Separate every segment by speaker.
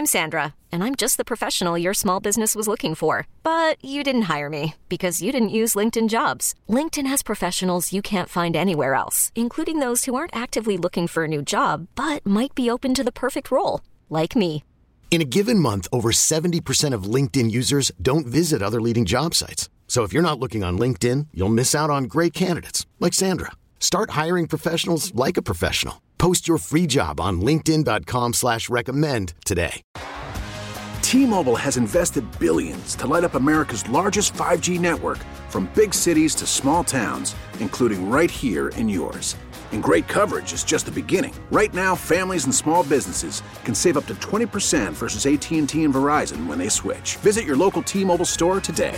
Speaker 1: I'm Sandra, and I'm just the professional your small business was looking for. But you didn't hire me because you didn't use LinkedIn Jobs. LinkedIn has professionals you can't find anywhere else, including those who aren't actively looking for a new job, but might be open to the perfect role, like me.
Speaker 2: In a given month, over 70% of LinkedIn users don't visit other leading job sites. So if you're not looking on LinkedIn, you'll miss out on great candidates like Sandra. Start hiring professionals like a professional. Post your free job on linkedin.com/recommend today.
Speaker 3: T-Mobile has invested billions to light up America's largest 5G network, from big cities to small towns, including right here in yours. And great coverage is just the beginning. Right now, families and small businesses can save up to 20% versus AT&T and Verizon when they switch. Visit your local T-Mobile store today.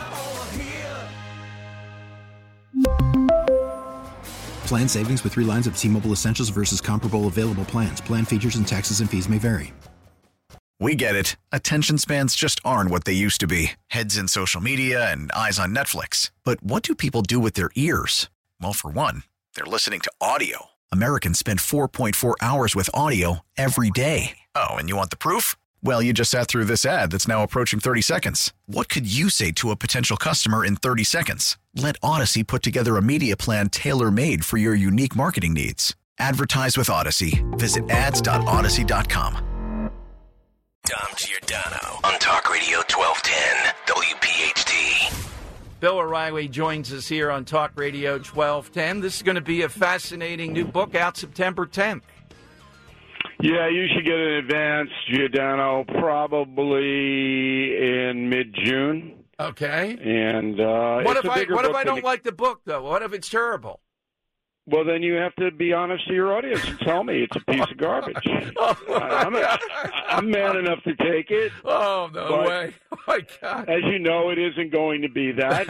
Speaker 4: Plan savings with 3 lines of T-Mobile Essentials versus comparable available plans. Plan features and taxes and fees may vary.
Speaker 5: We get it. Attention spans just aren't what they used to be. Heads in social media and eyes on Netflix. But what do people do with their ears? Well, for one, they're listening to audio. Americans spend 4.4 hours with audio every day. Oh, and you want the proof? Well, you just sat through this ad that's now approaching 30 seconds. What could you say to a potential customer in 30 seconds? Let Odyssey put together a media plan tailor-made for your unique marketing needs. Advertise with Odyssey. Visit ads.odyssey.com.
Speaker 6: Dom Giordano on Talk Radio 1210 WPHT.
Speaker 7: Bill O'Reilly joins us here on Talk Radio 1210. This is going to be a fascinating new book out September 10th.
Speaker 8: Yeah, you should get it in advance, Giordano, probably in mid-June.
Speaker 7: Okay.
Speaker 8: And
Speaker 7: what if I don't like the book, though? What if it's terrible?
Speaker 8: Well, then you have to be honest to your audience and tell me it's a piece of garbage. I'm man enough to take it.
Speaker 7: Oh, no way. Oh, my God.
Speaker 8: As you know, it isn't going to be that.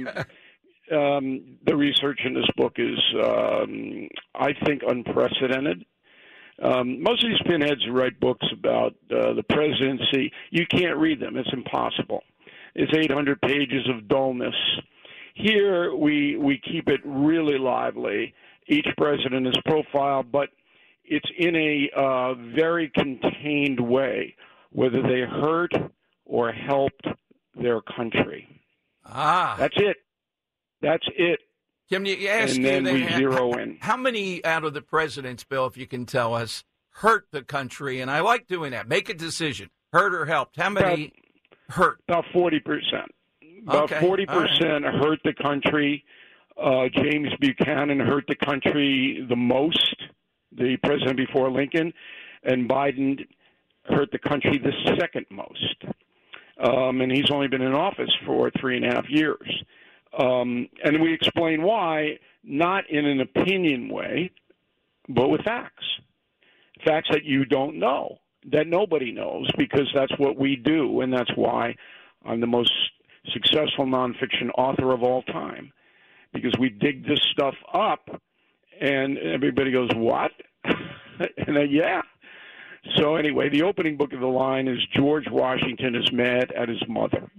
Speaker 8: The research in this book is, I think, unprecedented. Most of these pinheads who write books about the presidency, you can't read them. It's impossible. It's 800 pages of dullness. Here, we keep it really lively. Each president is profiled, but it's in a very contained way, whether they hurt or helped their country. That's it. That's it.
Speaker 7: Can you ask
Speaker 8: and then we zero in.
Speaker 7: How many out of the presidents, Bill, if you can tell us, hurt the country? And I like doing that. Make a decision. Hurt or helped. How many hurt?
Speaker 8: About 40%. About 40% hurt the country. James Buchanan hurt the country the most, the president before Lincoln, and Biden hurt the country the second most. And he's only been in office for 3.5 years. And we explain why, not in an opinion way, but with facts. Facts that you don't know, that nobody knows, because that's what we do, and that's why I'm the most successful nonfiction author of all time, because we dig this stuff up, and everybody goes, what? And then, yeah. So anyway, the opening book of the line is George Washington is mad at his mother.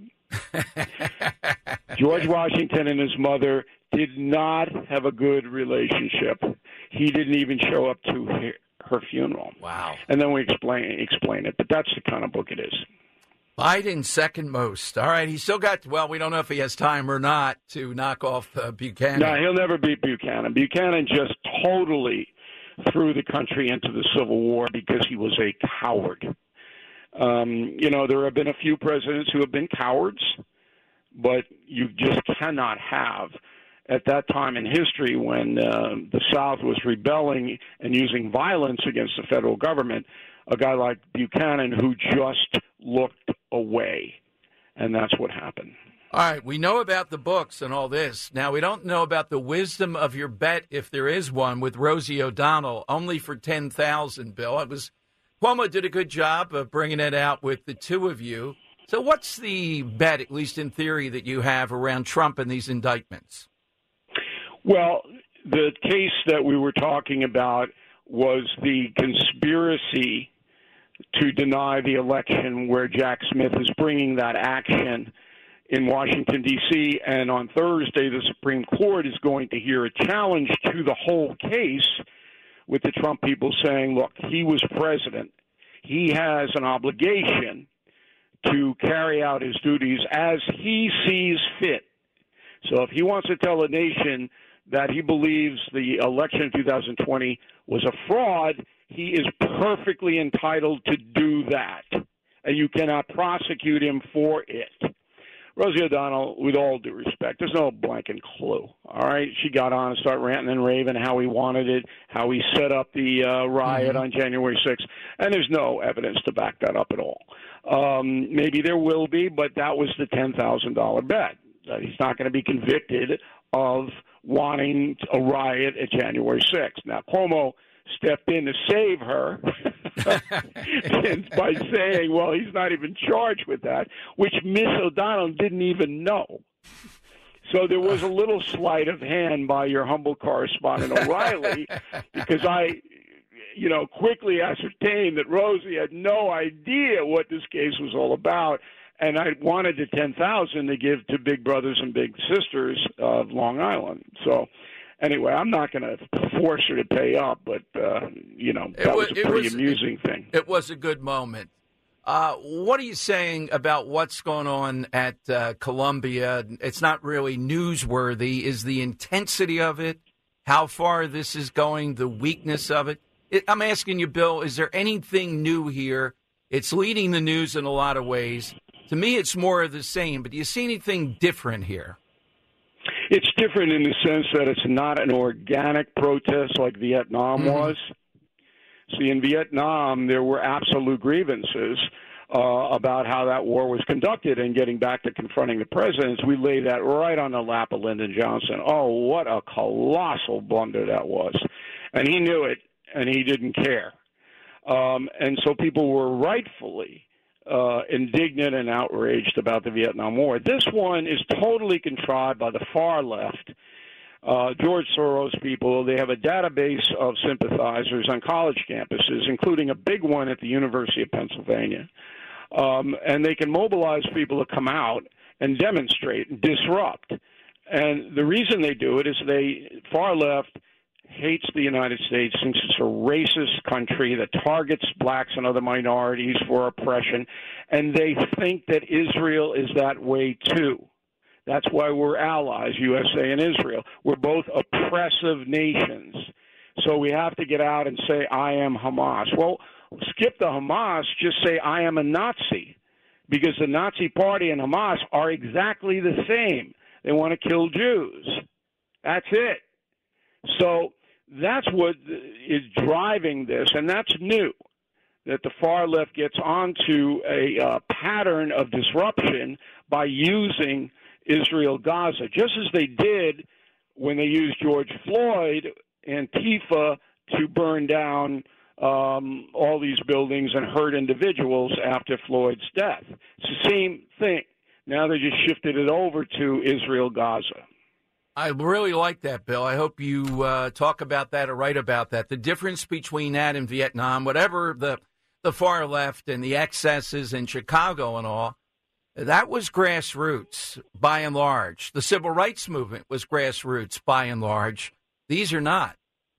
Speaker 8: George Washington and his mother did not have a good relationship. He didn't even show up to her funeral.
Speaker 7: Wow.
Speaker 8: And then we explain it, but that's the kind of book it is.
Speaker 7: Biden second most. All right, he's still got, well, we don't know if he has time or not to knock off Buchanan.
Speaker 8: No, he'll never beat Buchanan. Buchanan just totally threw the country into the Civil War because he was a coward. There have been a few presidents who have been cowards, but you just cannot have, at that time in history when the South was rebelling and using violence against the federal government, a guy like Buchanan who just looked away. And that's what happened.
Speaker 7: All right, we know about the books and all this. Now, we don't know about the wisdom of your bet, if there is one, with Rosie O'Donnell, only for $10,000, Bill. Cuomo did a good job of bringing it out with the two of you. So what's the bet, at least in theory, that you have around Trump and these indictments?
Speaker 8: Well, the case that we were talking about was the conspiracy to deny the election, where Jack Smith is bringing that action in Washington, D.C., and on Thursday the Supreme Court is going to hear a challenge to the whole case with the Trump people saying, look, he was president. he has an obligation to carry out his duties as he sees fit. So if he wants to tell a nation that he believes the election in 2020 was a fraud, he is perfectly entitled to do that, and you cannot prosecute him for it. Rosie O'Donnell, with all due respect, there's no blanket clue, all right? She got on and started ranting and raving how he wanted it, how he set up the riot on January 6th, and there's no evidence to back that up at all. Maybe there will be, but that was the $10,000 bet. He's not going to be convicted of wanting a riot at January 6th. Now, Cuomo stepped in to save her by saying, well, he's not even charged with that, which Miss O'Donnell didn't even know. So there was a little sleight of hand by your humble correspondent O'Reilly, because I quickly ascertained that Rosie had no idea what this case was all about, and I wanted the $10,000 to give to Big Brothers and Big Sisters of Long Island. So anyway, I'm not going to force her to pay up, but, that was a pretty amusing thing.
Speaker 7: It was a good moment. What are you saying about what's going on at Columbia? It's not really newsworthy. Is the intensity of it, how far this is going, the weakness of it? I'm asking you, Bill, is there anything new here? It's leading the news in a lot of ways. To me, it's more of the same, but do you see anything different here?
Speaker 8: It's different in the sense that it's not an organic protest like Vietnam was. See, in Vietnam, there were absolute grievances about how that war was conducted, and getting back to confronting the presidents, we lay that right on the lap of Lyndon Johnson. Oh, what a colossal blunder that was. And he knew it, and he didn't care. And so people were rightfully indignant and outraged about the Vietnam War. This one is totally contrived by the far left. George Soros people, they have a database of sympathizers on college campuses, including a big one at the University of Pennsylvania. And they can mobilize people to come out and demonstrate and disrupt. And the reason they do it is far left hates the United States, thinks it's a racist country that targets blacks and other minorities for oppression, and they think that Israel is that way too. That's why we're allies, USA and Israel. We're both oppressive nations. So we have to get out and say, I am Hamas. Well, skip the Hamas, just say, I am a Nazi, because the Nazi Party and Hamas are exactly the same. They want to kill Jews. That's it. So that's what is driving this, and that's new, that the far left gets onto a pattern of disruption by using Israel-Gaza, just as they did when they used George Floyd, Antifa, to burn down all these buildings and hurt individuals after Floyd's death. It's the same thing. Now they just shifted it over to Israel-Gaza.
Speaker 7: I really like that, Bill. I hope you talk about that or write about that. The difference between that and Vietnam, whatever the far left and the excesses in Chicago and all, that was grassroots by and large. The civil rights movement was grassroots by and large. These are not.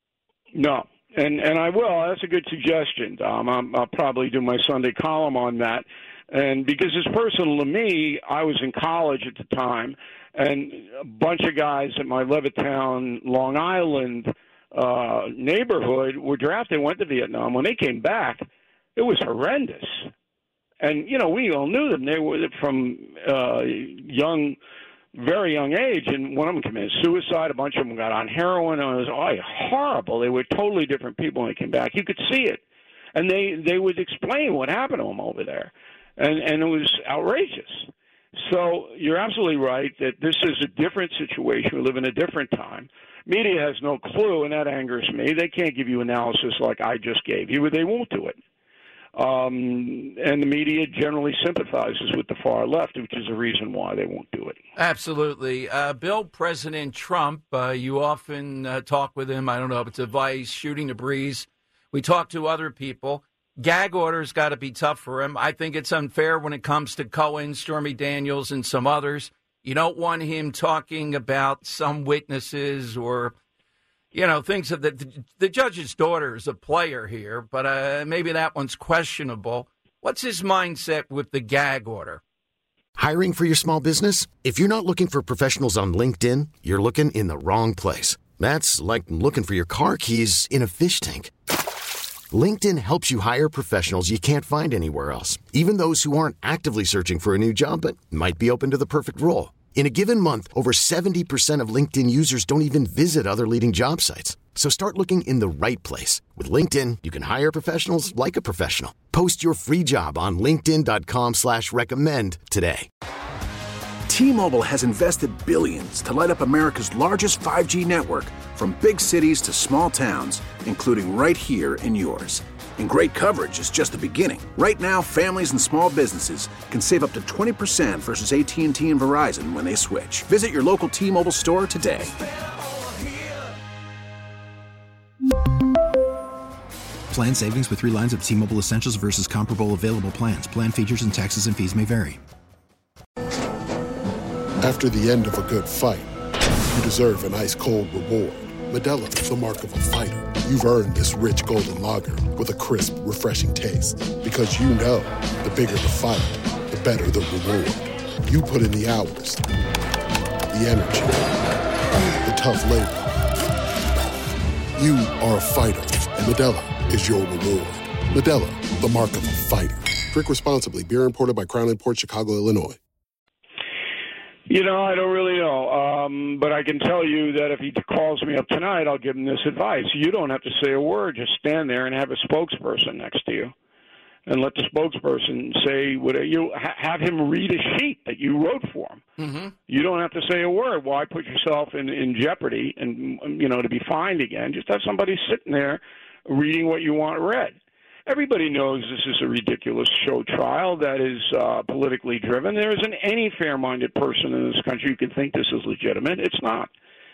Speaker 8: No, and I will. That's a good suggestion, Dom. I'll probably do my Sunday column on that. And because it's personal to me, I was in college at the time, and a bunch of guys at my Levittown, Long Island neighborhood were drafted, went to Vietnam. When they came back, it was horrendous. And, we all knew them. They were from very young age, and one of them committed suicide. A bunch of them got on heroin. And it was horrible. They were totally different people when they came back. You could see it. And they would explain what happened to them over there. And it was outrageous. So you're absolutely right that this is a different situation. We live in a different time. Media has no clue, and that angers me. They can't give you analysis like I just gave you. They won't do it. And the media generally sympathizes with the far left, which is a reason why they won't do it.
Speaker 7: Absolutely. Bill, President Trump, you often talk with him. I don't know if it's advice, shooting the breeze. We talk to other people. Gag orders got to be tough for him. I think it's unfair when it comes to Cohen, Stormy Daniels, and some others. You don't want him talking about some witnesses or, things that the judge's daughter is a player here, but maybe that one's questionable. What's his mindset with the gag order?
Speaker 2: Hiring for your small business? If you're not looking for professionals on LinkedIn, you're looking in the wrong place. That's like looking for your car keys in a fish tank. LinkedIn helps you hire professionals you can't find anywhere else, even those who aren't actively searching for a new job but might be open to the perfect role. In a given month, over 70% of LinkedIn users don't even visit other leading job sites. So start looking in the right place. With LinkedIn, you can hire professionals like a professional. Post your free job on linkedin.com/recommend today.
Speaker 3: T-Mobile has invested billions to light up America's largest 5G network, from big cities to small towns, including right here in yours. And great coverage is just the beginning. Right now, families and small businesses can save up to 20% versus AT&T and Verizon when they switch. Visit your local T-Mobile store today.
Speaker 4: Plan savings with 3 lines of T-Mobile Essentials versus comparable available plans. Plan features and taxes and fees may vary.
Speaker 9: After the end of a good fight, you deserve an ice-cold reward. Modelo is the mark of a fighter. You've earned this rich golden lager with a crisp, refreshing taste. Because you know, the bigger the fight, the better the reward. You put in the hours, the energy, the tough labor. You are a fighter, and Modelo is your reward. Modelo, the mark of a fighter. Drink responsibly. Beer imported by Crown Imports, Chicago, Illinois.
Speaker 8: I don't really know, but I can tell you that if he calls me up tonight, I'll give him this advice. You don't have to say a word. Just stand there and have a spokesperson next to you, and let the spokesperson say what you have him read a sheet that you wrote for him. Mm-hmm. You don't have to say a word. Why put yourself in jeopardy and to be fined again? Just have somebody sitting there reading what you want read. Everybody knows this is a ridiculous show trial that is politically driven. There isn't any fair-minded person in this country who can think this is legitimate. It's not.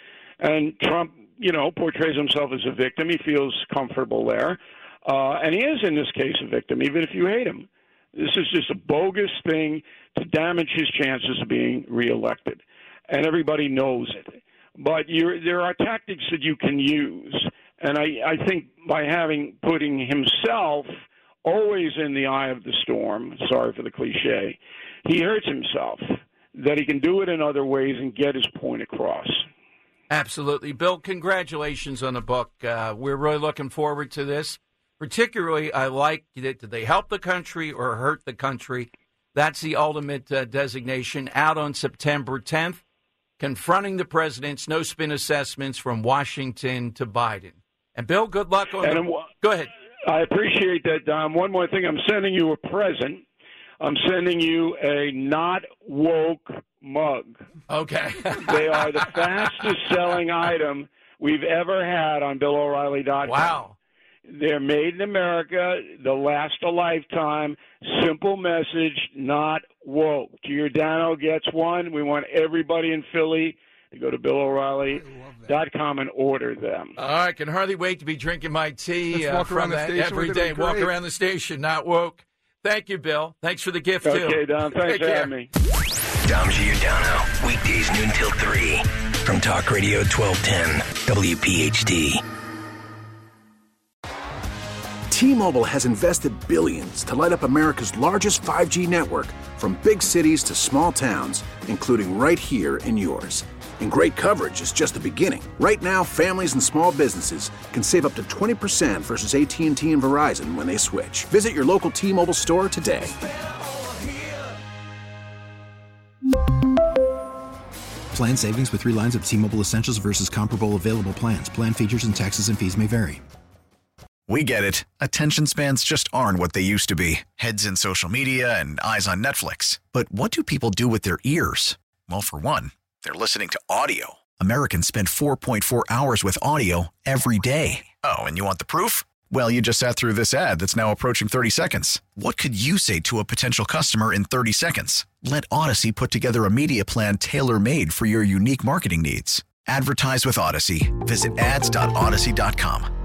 Speaker 8: And Trump, portrays himself as a victim. He feels comfortable there. And he is, in this case, a victim, even if you hate him. This is just a bogus thing to damage his chances of being reelected. And everybody knows it. But there are tactics that you can use. And I think by putting himself always in the eye of the storm, sorry for the cliche, he hurts himself, that he can do it in other ways and get his point across.
Speaker 7: Absolutely. Bill, congratulations on the book. We're really looking forward to this. Particularly, I like that did they help the country or hurt the country? That's the ultimate designation, out on September 10th. Confronting the president's no-spin assessments from Washington to Biden. And, Bill, good luck on Go ahead.
Speaker 8: I appreciate that, Dom. One more thing. I'm sending you a present. I'm sending you a not woke mug.
Speaker 7: Okay.
Speaker 8: They are the fastest-selling item we've ever had on BillO'Reilly.com.
Speaker 7: Wow.
Speaker 8: They're made in America. They'll last a lifetime. Simple message, not woke. Giordano gets one. We want everybody in Philly to go to BillO'Reilly.com and order them.
Speaker 7: I can hardly wait to be drinking my tea from that every day.
Speaker 10: Walk
Speaker 7: around the station, not woke. Thank you, Bill. Thanks for the gift, too.
Speaker 8: Okay, Don. Thanks for having me.
Speaker 6: Dom Giordano, weekdays noon till 3 from Talk Radio 1210, WPHT.
Speaker 3: T-Mobile has invested billions to light up America's largest 5G network, from big cities to small towns, including right here in yours. And great coverage is just the beginning. Right now, families and small businesses can save up to 20% versus AT&T and Verizon when they switch. Visit your local T-Mobile store today.
Speaker 4: Plan savings with 3 lines of T-Mobile Essentials versus comparable available plans. Plan features and taxes and fees may vary.
Speaker 5: We get it. Attention spans just aren't what they used to be. Heads in social media and eyes on Netflix. But what do people do with their ears? Well, for one, they're listening to audio. Americans spend 4.4 hours with audio every day. Oh, and you want the proof? Well, you just sat through this ad that's now approaching 30 seconds. What could you say to a potential customer in 30 seconds? Let Odyssey put together a media plan tailor-made for your unique marketing needs. Advertise with Odyssey. Visit ads.odyssey.com.